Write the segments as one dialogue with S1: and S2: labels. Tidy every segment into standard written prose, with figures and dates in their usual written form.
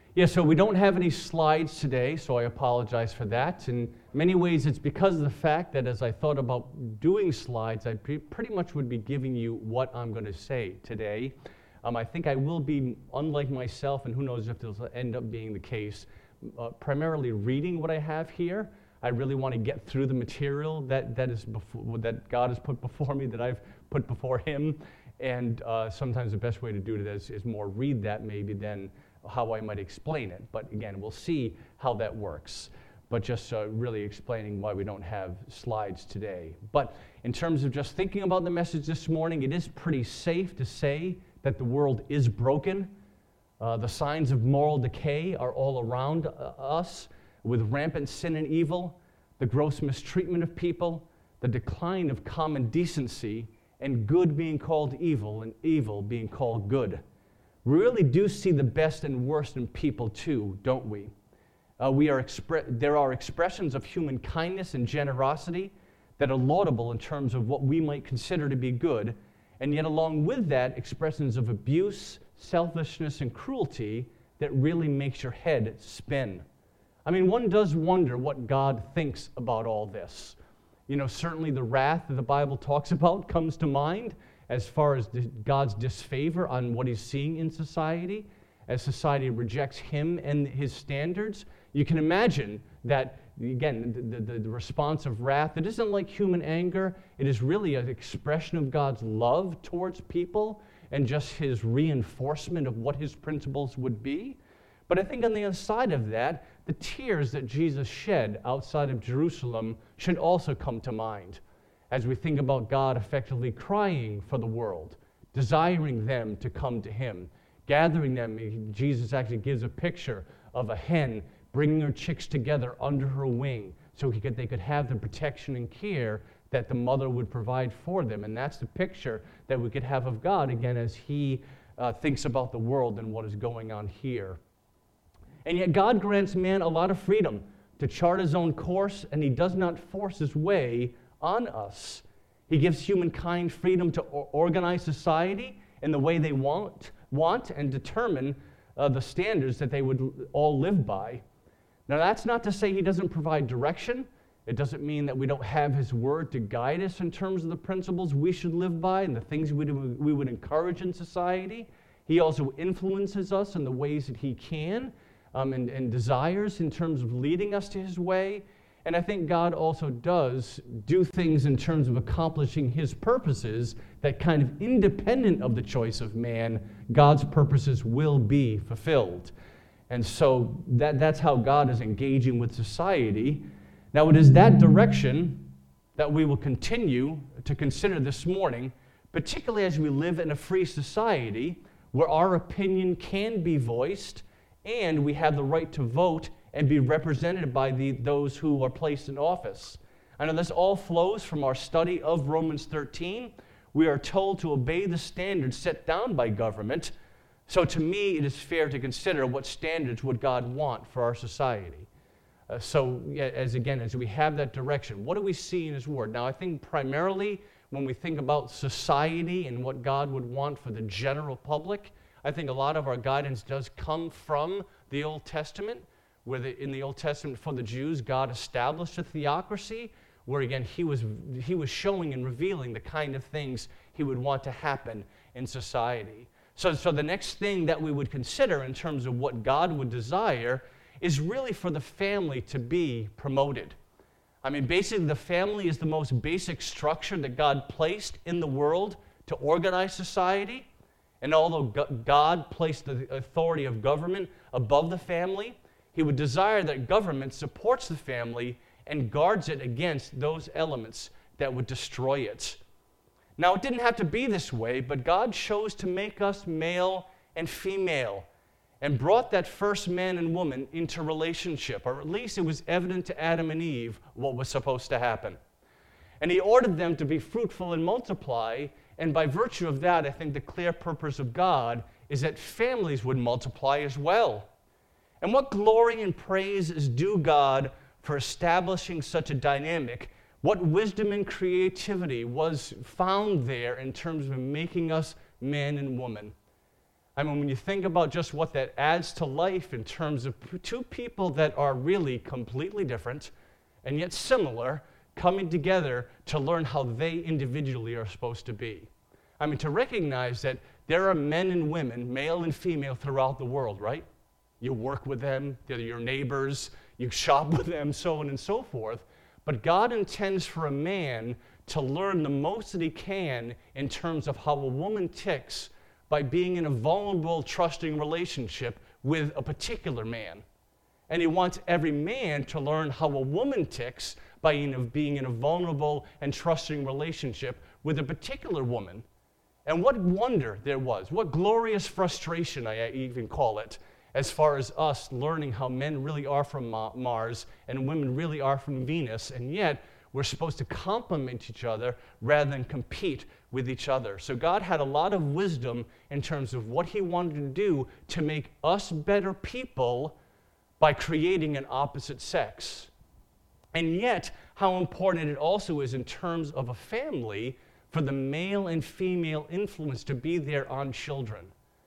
S1: Yeah, so we don't have any slides today, so I apologize for that. In many ways, it's because of the fact that as I thought about doing slides, I pretty much would be giving you what I'm going to say today. I think I will be, unlike myself, and who knows if this will end up being the case, primarily reading what I have here. I really want to get through the material that God has put before me, that I've put before Him, and sometimes the best way to do it is more read that maybe than how I might explain it. But again, we'll see how that works. But just really explaining why we don't have slides today. But in terms of just thinking about the message this morning, it is pretty safe to say that the world is broken. The signs of moral decay are all around us, with rampant sin and evil, the gross mistreatment of people, the decline of common decency, and good being called evil and evil being called good. We really do see the best and worst in people too, don't we? There are expressions of human kindness and generosity that are laudable in terms of what we might consider to be good, and yet along with that, expressions of abuse, selfishness, and cruelty that really makes your head spin. I mean, one does wonder what God thinks about all this. You know, certainly the wrath that the Bible talks about comes to mind as far as God's disfavor on what He's seeing in society, as society rejects Him and His standards. You can imagine that, again, the response of wrath, it isn't like human anger. It is really an expression of God's love towards people and just His reinforcement of what His principles would be. But I think on the other side of that, the tears that Jesus shed outside of Jerusalem should also come to mind as we think about God effectively crying for the world, desiring them to come to Him, gathering them. Jesus actually gives a picture of a hen bringing her chicks together under her wing so they could have the protection and care that the mother would provide for them. And that's the picture that we could have of God, again, as He thinks about the world and what is going on here. And yet God grants man a lot of freedom to chart his own course, and He does not force His way on us. He gives humankind freedom to organize society in the way they want and determine the standards that they would all live by. Now, that's not to say He doesn't provide direction. It doesn't mean that we don't have His Word to guide us in terms of the principles we should live by and the things we would encourage in society. He also influences us in the ways that He can and desires in terms of leading us to His way. And I think God also does do things in terms of accomplishing His purposes that kind of independent of the choice of man, God's purposes will be fulfilled. And so that's how God is engaging with society. Now, it is that direction that we will continue to consider this morning, particularly as we live in a free society where our opinion can be voiced and we have the right to vote and be represented by those who are placed in office. I know this all flows from our study of Romans 13. We are told to obey the standards set down by government. So to me, it is fair to consider what standards would God want for our society. As we have that direction, what do we see in His Word? Now, I think primarily when we think about society and what God would want for the general public, I think a lot of our guidance does come from the Old Testament, where in the Old Testament for the Jews, God established a theocracy, where again He was showing and revealing the kind of things He would want to happen in society. So the next thing that we would consider in terms of what God would desire is really for the family to be promoted. I mean, basically the family is the most basic structure that God placed in the world to organize society. And although God placed the authority of government above the family, He would desire that government supports the family and guards it against those elements that would destroy it. Now, it didn't have to be this way, but God chose to make us male and female and brought that first man and woman into relationship, or at least it was evident to Adam and Eve what was supposed to happen. And He ordered them to be fruitful and multiply, and by virtue of that, I think the clear purpose of God is that families would multiply as well. And what glory and praise is due God for establishing such a dynamic? What wisdom and creativity was found there in terms of making us man and woman? I mean, when you think about just what that adds to life in terms of two people that are really completely different and yet similar, coming together to learn how they individually are supposed to be. I mean, to recognize that there are men and women, male and female, throughout the world, right? You work with them, they're your neighbors, you shop with them, so on and so forth. But God intends for a man to learn the most that he can in terms of how a woman ticks by being in a vulnerable, trusting relationship with a particular man. And he wants every man to learn how a woman ticks by being in a vulnerable and trusting relationship with a particular woman. And what wonder there was, what glorious frustration, I even call it, as far as us learning how men really are from Mars and women really are from Venus, and yet we're supposed to complement each other rather than compete with each other. So God had a lot of wisdom in terms of what he wanted to do to make us better people by creating an opposite sex. And yet, how important it also is in terms of a family for the male and female influence to be there on children.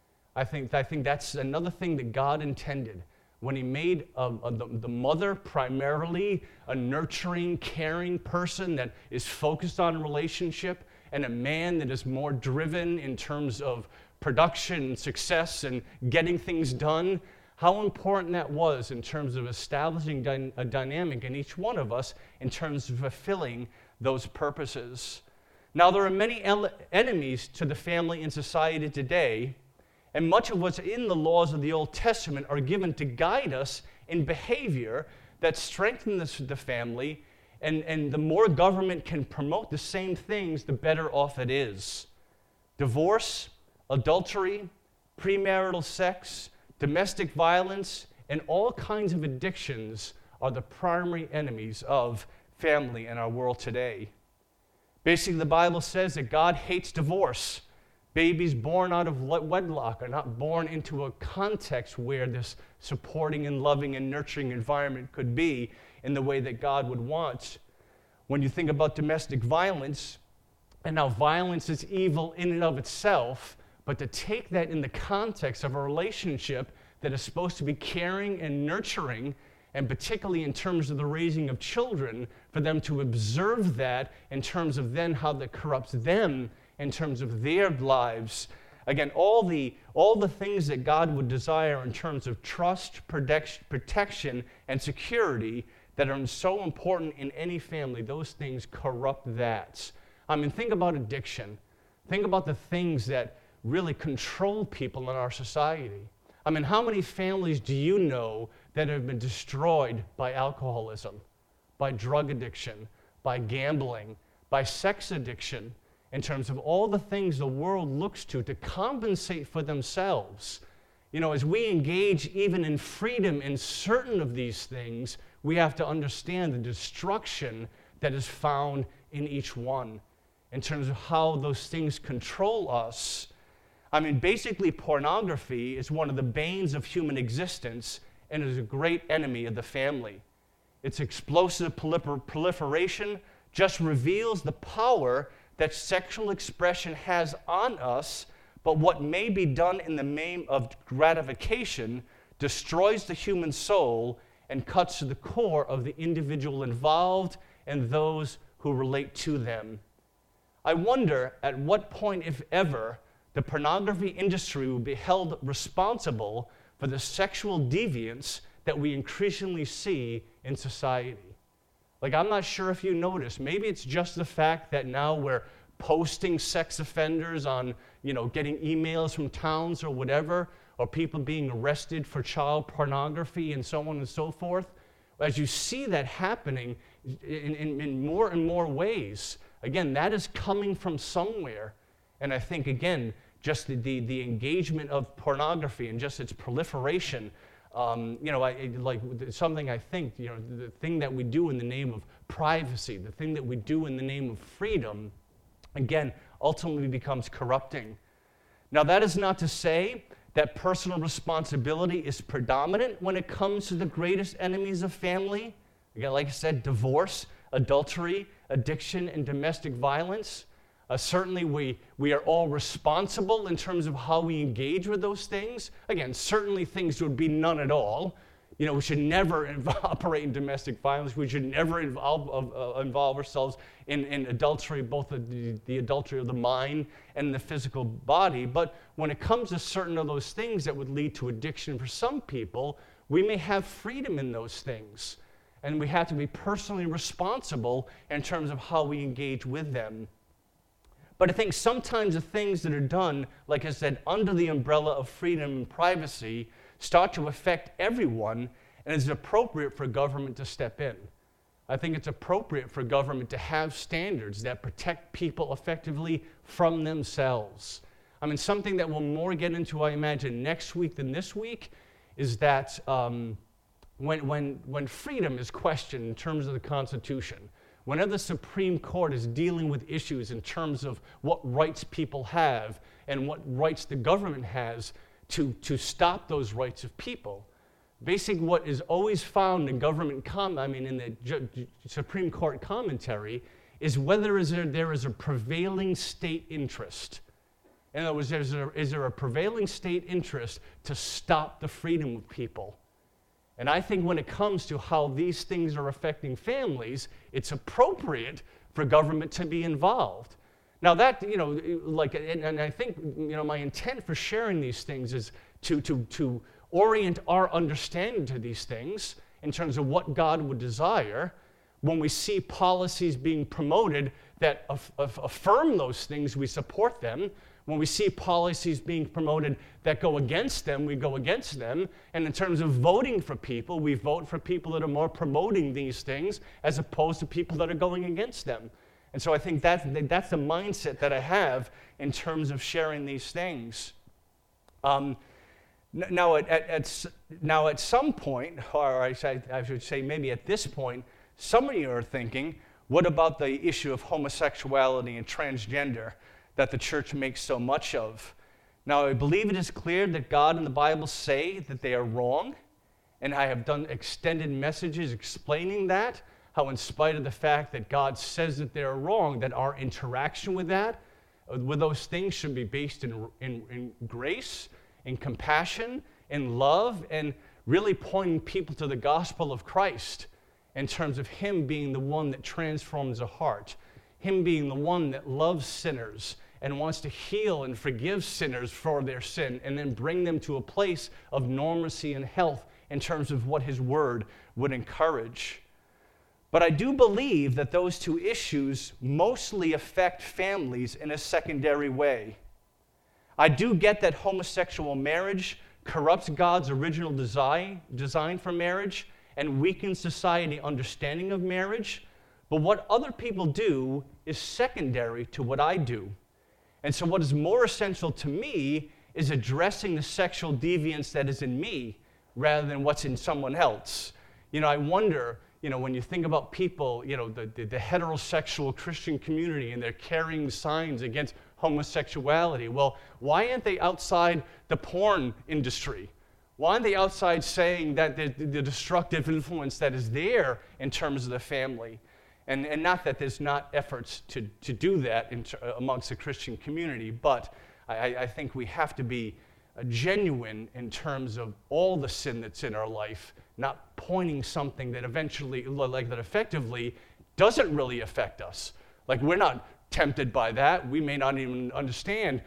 S1: I think that's another thing that God intended when he made the mother primarily a nurturing, caring person that is focused on relationship, and a man that is more driven in terms of production and success and getting things done. How important that was in terms of establishing a dynamic in each one of us in terms of fulfilling those purposes. Now, there are many enemies to the family in society today, and much of what's in the laws of the Old Testament are given to guide us in behavior that strengthens the family, and the more government can promote the same things, the better off it is. Divorce, adultery, premarital sex, domestic violence, and all kinds of addictions are the primary enemies of family in our world today. Basically, the Bible says that God hates divorce. Babies born out of wedlock are not born into a context where this supporting and loving and nurturing environment could be in the way that God would want. When you think about domestic violence, and how violence is evil in and of itself, but to take that in the context of a relationship that is supposed to be caring and nurturing, and particularly in terms of the raising of children, for them to observe that in terms of then how that corrupts them in terms of their lives. Again, all the things that God would desire in terms of trust, protection, and security that are so important in any family, those things corrupt that. I mean, think about addiction. Think about the things that really control people in our society. I mean, how many families do you know that have been destroyed by alcoholism, by drug addiction, by gambling, by sex addiction, in terms of all the things the world looks to compensate for themselves? You know, as we engage even in freedom in certain of these things, we have to understand the destruction that is found in each one in terms of how those things control us. I mean, basically, pornography is one of the banes of human existence and is a great enemy of the family. Its explosive proliferation just reveals the power that sexual expression has on us, but what may be done in the name of gratification destroys the human soul and cuts to the core of the individual involved and those who relate to them. I wonder at what point, if ever, the pornography industry will be held responsible for the sexual deviance that we increasingly see in society. Like, I'm not sure if you notice, maybe it's just the fact that now we're posting sex offenders on, getting emails from towns or whatever, or people being arrested for child pornography and so on and so forth. As you see that happening in more and more ways, again, that is coming from somewhere. And I think, again, just the engagement of pornography and just its proliferation, something I think, the thing that we do in the name of privacy, the thing that we do in the name of freedom, again, ultimately becomes corrupting. Now, that is not to say that personal responsibility is predominant when it comes to the greatest enemies of family. Again, like I said, divorce, adultery, addiction, and domestic violence. Certainly, we are all responsible in terms of how we engage with those things. Again, certainly things would be none at all. We should never operate in domestic violence. We should never involve ourselves in adultery, both the adultery of the mind and the physical body. But when it comes to certain of those things that would lead to addiction for some people, we may have freedom in those things. And we have to be personally responsible in terms of how we engage with them. But I think sometimes the things that are done, like I said, under the umbrella of freedom and privacy, start to affect everyone, and it's appropriate for government to step in. I think it's appropriate for government to have standards that protect people effectively from themselves. I mean, something that we'll more get into, I imagine, next week than this week, is that when freedom is questioned in terms of the Constitution, whenever the Supreme Court is dealing with issues in terms of what rights people have and what rights the government has to stop those rights of people, basically what is always found in in the Supreme Court commentary is whether there is a prevailing state interest. In other words, is there a prevailing state interest to stop the freedom of people? And I think when it comes to how these things are affecting families, it's appropriate for government to be involved. Now that, and I think, my intent for sharing these things is to orient our understanding to these things in terms of what God would desire. When we see policies being promoted that affirm those things, we support them. When we see policies being promoted that go against them, we go against them. And in terms of voting for people, we vote for people that are more promoting these things as opposed to people that are going against them. And so I think that's the mindset that I have in terms of sharing these things. Now at some point, or I should say maybe at this point, some of you are thinking, what about the issue of homosexuality and transgender that the church makes so much of? Now, I believe it is clear that God and the Bible say that they are wrong, and I have done extended messages explaining that, how in spite of the fact that God says that they are wrong, that our interaction with those things should be based in grace, in compassion, in love, and really pointing people to the gospel of Christ in terms of Him being the one that transforms a heart, Him being the one that loves sinners and wants to heal and forgive sinners for their sin and then bring them to a place of normalcy and health in terms of what His Word would encourage. But I do believe that those two issues mostly affect families in a secondary way. I do get that homosexual marriage corrupts God's original design for marriage and weakens society's understanding of marriage, but what other people do is secondary to what I do. And so what is more essential to me is addressing the sexual deviance that is in me rather than what's in someone else. I wonder, when you think about people, the heterosexual Christian community, and they're carrying signs against homosexuality. Well, why aren't they outside the porn industry? Why aren't they outside saying that the destructive influence that is there in terms of the family? And not that there's not efforts to do that amongst the Christian community, but I think we have to be genuine in terms of all the sin that's in our life, not pointing something that effectively doesn't really affect us. Like, we're not tempted by that. We may not even understand,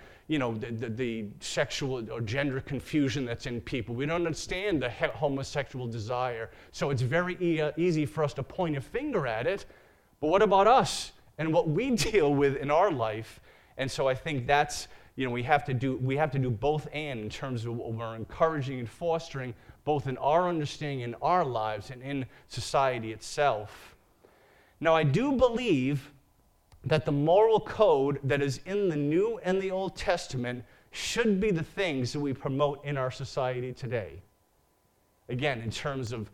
S1: the sexual or gender confusion that's in people. We don't understand the homosexual desire. So it's very easy for us to point a finger at it. But what about us and what we deal with in our life? And so I think that's, we have to do both and in terms of what we're encouraging and fostering, both in our understanding in our lives and in society itself. Now, I do believe that the moral code that is in the New and the Old Testament should be the things that we promote in our society today. Again, in terms of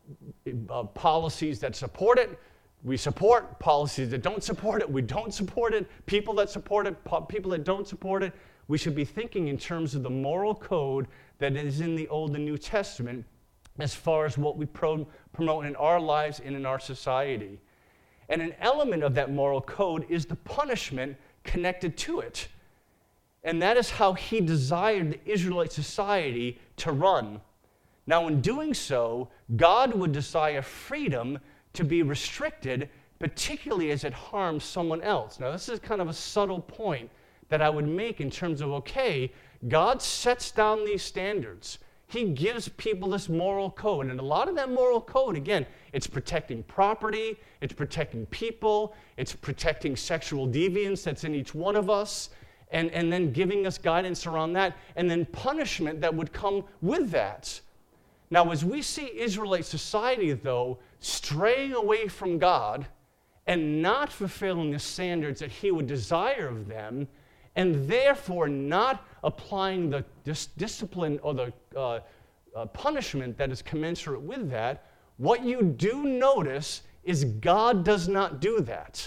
S1: policies that support it, we support. Policies that don't support it, we don't support it. People that support it, people that don't support it. We should be thinking in terms of the moral code that is in the Old and New Testament as far as what we promote in our lives and in our society. And an element of that moral code is the punishment connected to it. And that is how he desired the Israelite society to run. Now, in doing so, God would desire freedom to be restricted, particularly as it harms someone else. Now, this is kind of a subtle point that I would make in terms of, okay, God sets down these standards. He gives people this moral code. And a lot of that moral code, again, it's protecting property, it's protecting people, it's protecting sexual deviance that's in each one of us, and then giving us guidance around that, and then punishment that would come with that. Now, as we see Israelite society, though, straying away from God and not fulfilling the standards that he would desire of them, and therefore not applying the discipline or the punishment that is commensurate with that, what you do notice is God does not do that.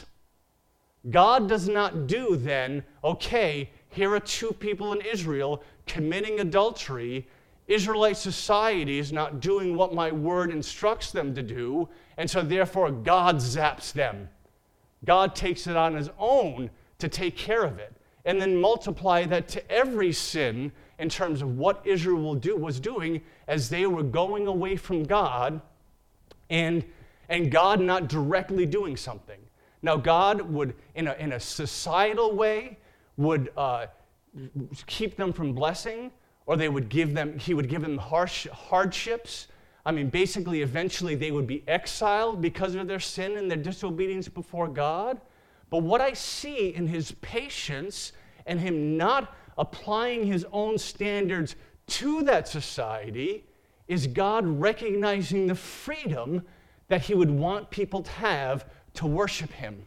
S1: God does not do then, okay, here are two people in Israel committing adultery. Israelite society is not doing what my word instructs them to do, and so therefore God zaps them. God takes it on his own to take care of it, and then multiply that to every sin in terms of what Israel was doing as they were going away from God, and God not directly doing something. Now, God would, in a societal way, would keep them from blessing, or he would give them hardships. I mean, basically, eventually they would be exiled because of their sin and their disobedience before God. But what I see in his patience and him not applying his own standards to that society is God recognizing the freedom that he would want people to have to worship him.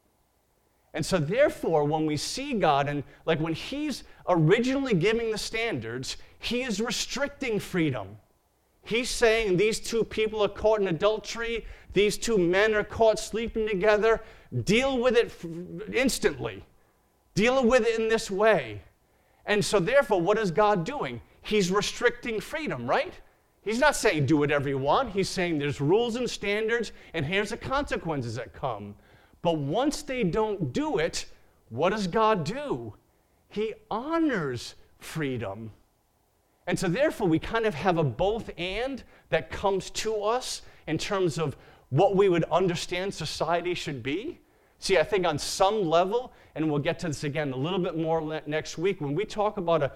S1: And so therefore, when we see God, and like when he's originally giving the standards, he is restricting freedom. He's saying these two people are caught in adultery, these two men are caught sleeping together, deal with it instantly. Deal with it in this way. And so therefore, what is God doing? He's restricting freedom, right? He's not saying do whatever you want. He's saying there's rules and standards, and here's the consequences that come. But once they don't do it, what does God do? He honors freedom. And so therefore, we kind of have a both and that comes to us in terms of what we would understand society should be. See, I think on some level, and we'll get to this again a little bit more next week, when we talk about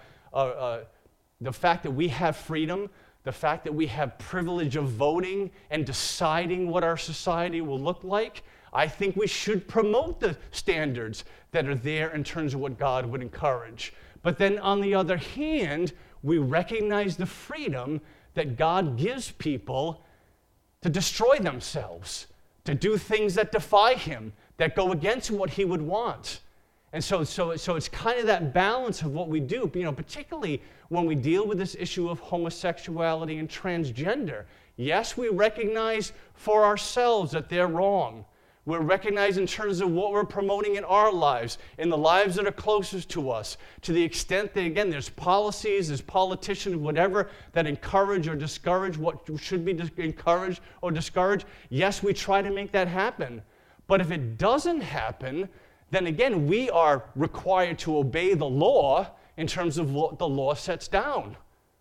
S1: the fact that we have freedom, the fact that we have privilege of voting and deciding what our society will look like, I think we should promote the standards that are there in terms of what God would encourage. But then on the other hand, we recognize the freedom that God gives people to destroy themselves, to do things that defy him, that go against what he would want. And so it's kind of that balance of what we do, particularly when we deal with this issue of homosexuality and transgender. Yes, we recognize for ourselves that they're wrong. We're recognized in terms of what we're promoting in our lives, in the lives that are closest to us, to the extent that, again, there's policies, there's politicians, whatever, that encourage or discourage what should be encouraged or discouraged. Yes, we try to make that happen. But if it doesn't happen, then again, we are required to obey the law in terms of what the law sets down.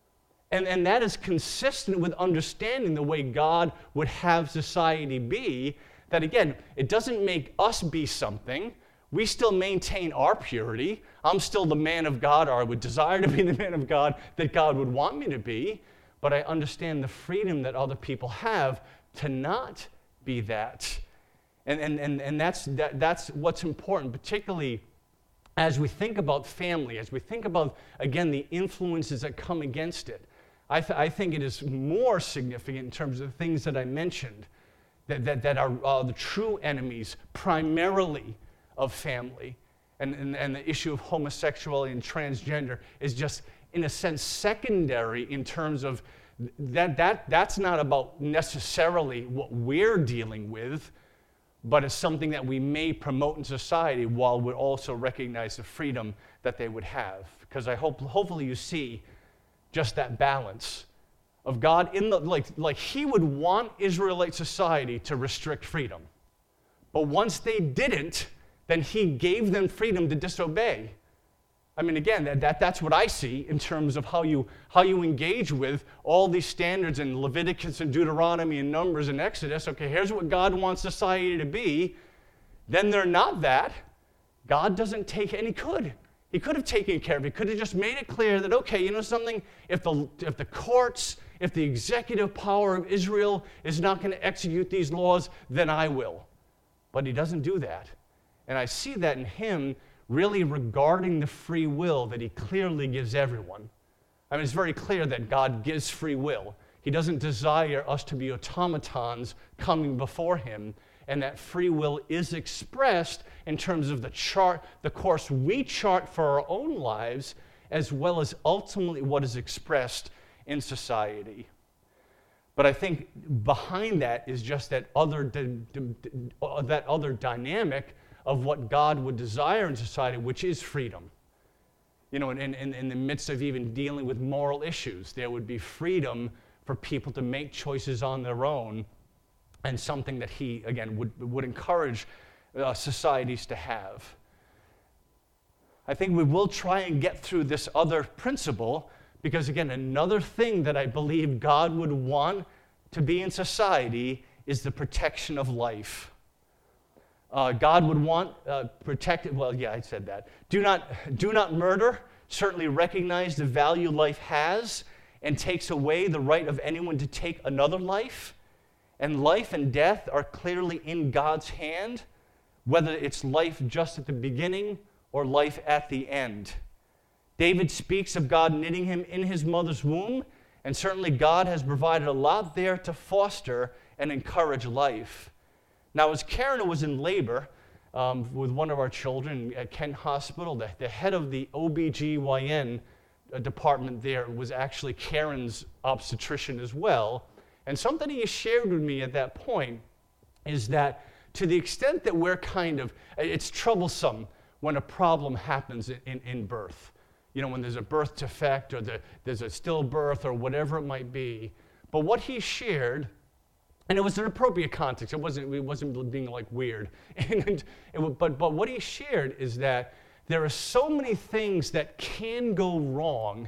S1: And that is consistent with understanding the way God would have society be, that again, it doesn't make us be something. We still maintain our purity. I'm still the man of God, or I would desire to be the man of God that God would want me to be, but I understand the freedom that other people have to not be that. And that's what's important, particularly as we think about family, as we think about, again, the influences that come against it. I think it is more significant in terms of the things that I mentioned, that are the true enemies primarily of family. And the issue of homosexuality and transgender is just, in a sense, secondary in terms of that's not about necessarily what we're dealing with, but it's something that we may promote in society while we also recognize the freedom that they would have. Because hopefully you see just that balance of God in the like he would want Israelite society to restrict freedom. But once they didn't, then he gave them freedom to disobey. I mean, again, that's what I see in terms of how you engage with all these standards in Leviticus and Deuteronomy and Numbers and Exodus. Okay, here's what God wants society to be. Then they're not that. God doesn't take, and he could. He could have taken care of it. He could have just made it clear that, okay, you know something? If the courts, if the executive power of Israel is not going to execute these laws, then I will. But he doesn't do that. And I see that in him really regarding the free will that he clearly gives everyone. I mean, it's very clear that God gives free will. He doesn't desire us to be automatons coming before him, and that free will is expressed in terms of the course we chart for our own lives, as well as ultimately what is expressed in society. But I think behind that is just that other dynamic of what God would desire in society, which is freedom. You know, in the midst of even dealing with moral issues, there would be freedom for people to make choices on their own, and something that he, again, would encourage societies to have. I think we will try and get through this other principle, because, again, another thing that I believe God would want to be in society is the protection of life. God would want protected. Well, yeah, I said that. Do not murder. Certainly recognize the value life has and takes away the right of anyone to take another life. And life and death are clearly in God's hand, whether it's life just at the beginning or life at the end. David speaks of God knitting him in his mother's womb, and certainly God has provided a lot there to foster and encourage life. Now, as Karen was in labor with one of our children at Kent Hospital, the head of the OBGYN department there was actually Karen's obstetrician as well. And something he shared with me at that point is that to the extent that we're it's troublesome when a problem happens in birth. You know, when there's a birth defect or there's a stillbirth or whatever it might be. But what he shared, and it was an appropriate context. It wasn't being like weird. But what he shared is that there are so many things that can go wrong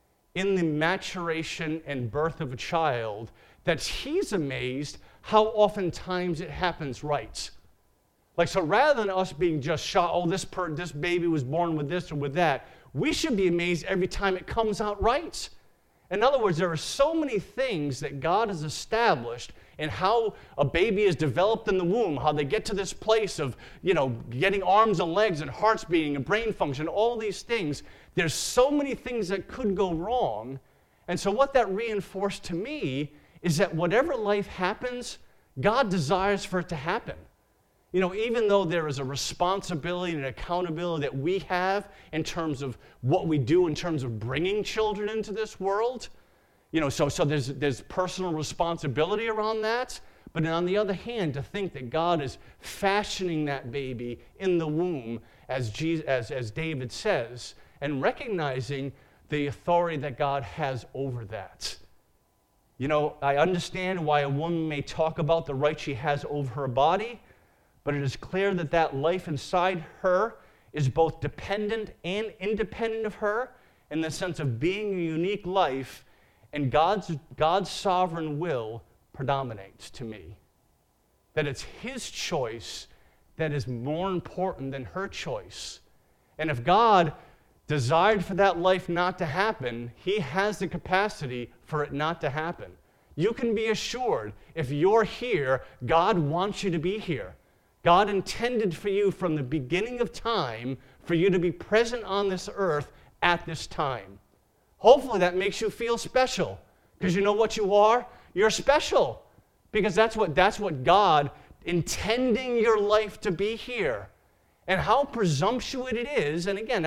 S1: in the maturation and birth of a child that he's amazed how oftentimes it happens right. Like, so rather than us being just shocked, oh, this baby was born with this or with that, we should be amazed every time it comes out right. In other words, there are so many things that God has established in how a baby is developed in the womb, how they get to this place of, you know, getting arms and legs and hearts beating and brain function, all these things. There's so many things that could go wrong. And so what that reinforced to me is that whatever life happens, God desires for it to happen. You know, even though there is a responsibility and accountability that we have in terms of what we do in terms of bringing children into this world, you know, so there's personal responsibility around that. But on the other hand, to think that God is fashioning that baby in the womb, as David says, and recognizing the authority that God has over that. You know, I understand why a woman may talk about the right she has over her body, but it is clear that that life inside her is both dependent and independent of her in the sense of being a unique life, and God's sovereign will predominates to me. That it's his choice that is more important than her choice. And if God desired for that life not to happen, he has the capacity for it not to happen. You can be assured, if you're here, God wants you to be here. God intended for you from the beginning of time for you to be present on this earth at this time. Hopefully that makes you feel special, because you know what you are? You're special, because that's what God intending your life to be here. And how presumptuous it is, and again,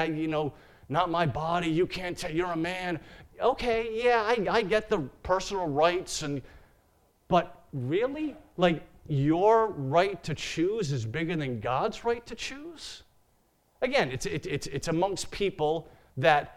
S1: not my body, you can't tell, you're a man. Okay, yeah, I get the personal rights, but really? Like, your right to choose is bigger than God's right to choose? Again, it's amongst people that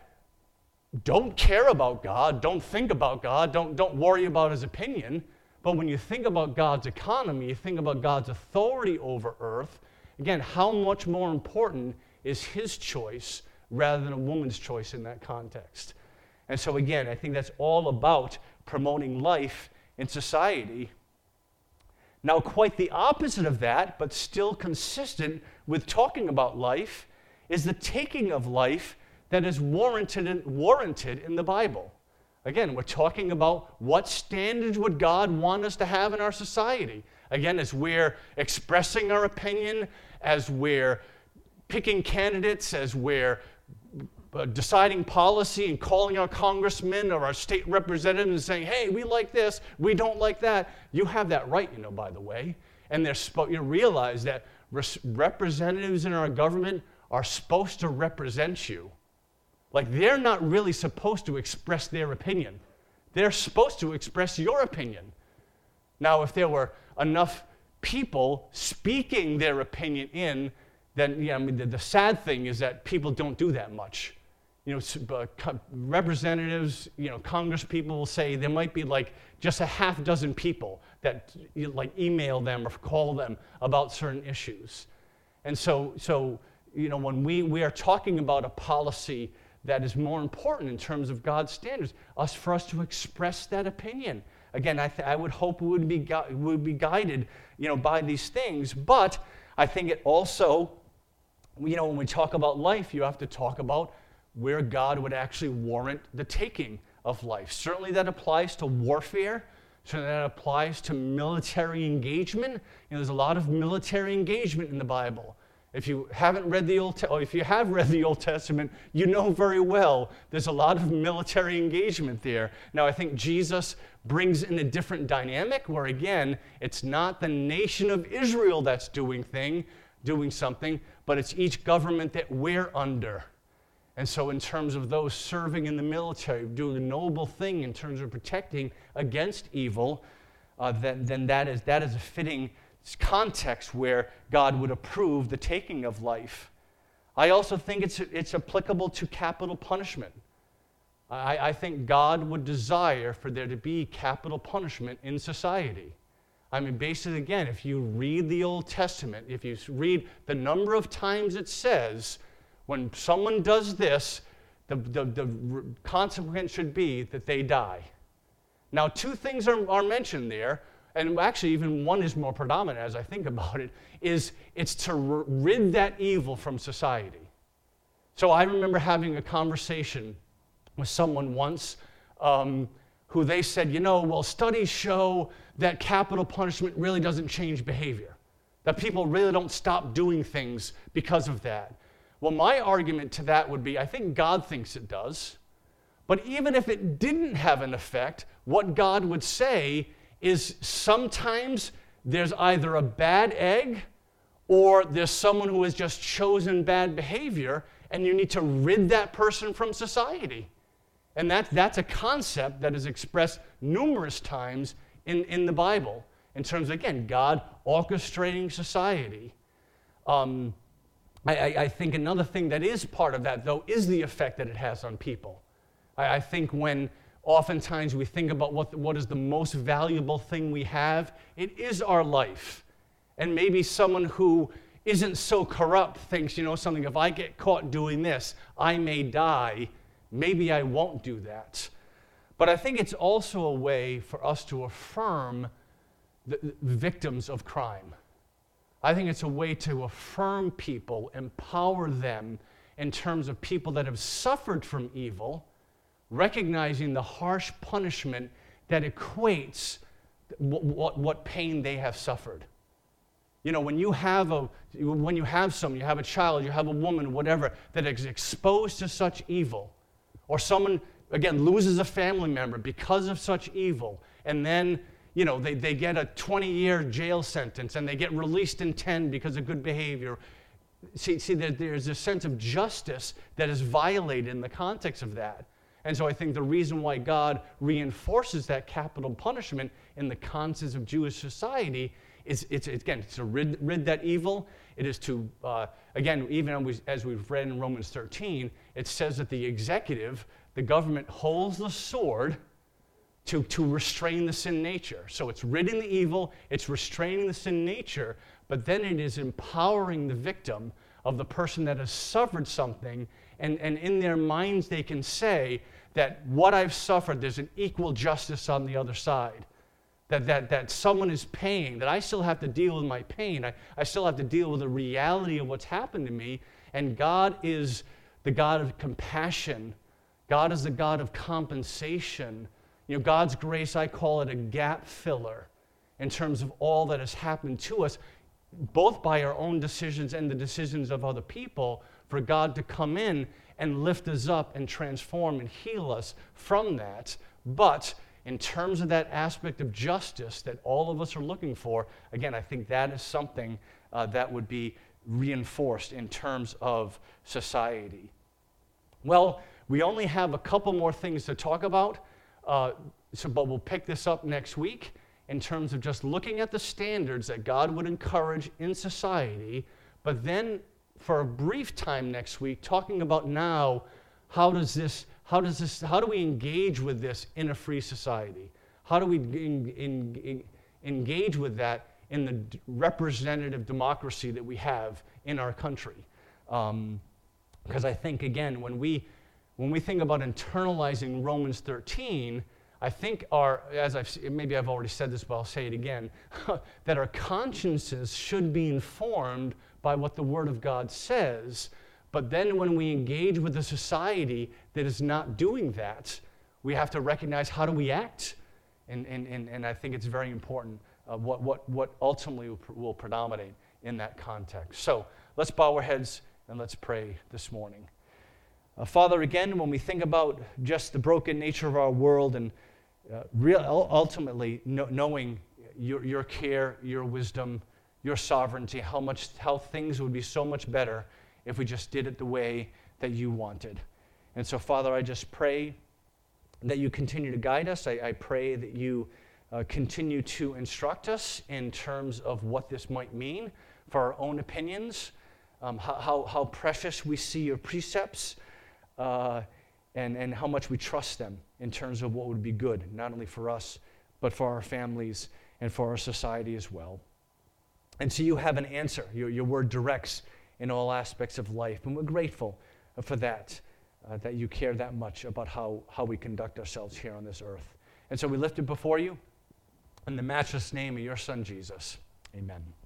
S1: don't care about God, don't think about God, don't worry about his opinion. But when you think about God's economy, you think about God's authority over earth, again, how much more important is his choice rather than a woman's choice in that context? And so again, I think that's all about promoting life in society. Now, quite the opposite of that, but still consistent with talking about life, is the taking of life that is warranted in the Bible. Again, we're talking about what standards would God want us to have in our society. Again, as we're expressing our opinion, as we're picking candidates, as we're deciding policy and calling our congressmen or our state representatives and saying, hey, we like this, we don't like that. You have that right, by the way. And you realize that representatives in our government are supposed to represent you. Like, they're not really supposed to express their opinion. They're supposed to express your opinion. Now, if there were enough people speaking their opinion then the sad thing is that people don't do that much. Representatives, congresspeople will say there might be like just a half dozen people that email them or call them about certain issues. And so when we are talking about a policy that is more important in terms of God's standards, for us to express that opinion. Again, I would hope we would be guided, by these things. But I think it also, when we talk about life, you have to talk about where God would actually warrant the taking of life. Certainly that applies to warfare. Certainly that applies to military engagement. There's a lot of military engagement in the Bible. If you haven't read if you have read the Old Testament, you know very well there's a lot of military engagement there. Now, I think Jesus brings in a different dynamic where, again, it's not the nation of Israel that's doing something, but it's each government that we're under. And so in terms of those serving in the military, doing a noble thing in terms of protecting against evil, then that is a fitting context where God would approve the taking of life. I also think it's applicable to capital punishment. I think God would desire for there to be capital punishment in society. Basically, again, if you read the Old Testament, if you read the number of times it says, when someone does this, the consequence should be that they die. Now, two things are mentioned there. And actually, even one is more predominant as I think about it, it's to rid that evil from society. So I remember having a conversation with someone once who they said, studies show that capital punishment really doesn't change behavior, that people really don't stop doing things because of that. Well, my argument to that would be, I think God thinks it does, but even if it didn't have an effect, what God would say is sometimes there's either a bad egg or there's someone who has just chosen bad behavior, and you need to rid that person from society. And that's a concept that is expressed numerous times in the Bible in terms of, again, God orchestrating society. I think another thing that is part of that, though, is the effect that it has on people. I think when oftentimes we think about what is the most valuable thing we have, it is our life. And maybe someone who isn't so corrupt thinks, something, if I get caught doing this, I may die. Maybe I won't do that. But I think it's also a way for us to affirm the victims of crime. I think it's a way to affirm people, empower them in terms of people that have suffered from evil, recognizing the harsh punishment that equates what pain they have suffered. When you have someone, you have a child, you have a woman, whatever, that is exposed to such evil, or someone, again, loses a family member because of such evil, and then, they get a 20-year jail sentence, and they get released in 10 because of good behavior. See, there's a sense of justice that is violated in the context of that. And so I think the reason why God reinforces that capital punishment in the context of Jewish society is, it's to rid that evil. It is to, again, even as we've read in Romans 13, it says that the executive, the government, holds the sword to restrain the sin nature. So it's ridding the evil, it's restraining the sin nature, but then it is empowering the victim of the person that has suffered something, and in their minds they can say that what I've suffered, there's an equal justice on the other side. That someone is paying, that I still have to deal with my pain. I still have to deal with the reality of what's happened to me. And God is the God of compassion. God is the God of compensation. God's grace, I call it a gap filler in terms of all that has happened to us, both by our own decisions and the decisions of other people, for God to come in and lift us up and transform and heal us from that. But in terms of that aspect of justice that all of us are looking for, again, I think that is something that would be reinforced in terms of society. Well, we only have a couple more things to talk about, but we'll pick this up next week in terms of just looking at the standards that God would encourage in society, but then for a brief time next week, talking about now, how do we engage with this in a free society? How do we engage with that in the representative democracy that we have in our country? Because I think, again, when we think about internalizing Romans 13, I think maybe I've already said this, but I'll say it again, that our consciences should be informed by what the Word of God says. But then when we engage with a society that is not doing that, we have to recognize, how do we act? And I think it's very important what ultimately will predominate in that context. So let's bow our heads and let's pray this morning. Father, again, when we think about just the broken nature of our world and ultimately knowing your care, your wisdom, your sovereignty, how things would be so much better if we just did it the way that you wanted. And so, Father, I just pray that you continue to guide us. I pray that you continue to instruct us in terms of what this might mean for our own opinions, how precious we see your precepts, and how much we trust them in terms of what would be good, not only for us, but for our families and for our society as well. And so you have an answer. Your word directs in all aspects of life, and we're grateful for that you care that much about how we conduct ourselves here on this earth. And so we lift it before you in the matchless name of your Son, Jesus. Amen.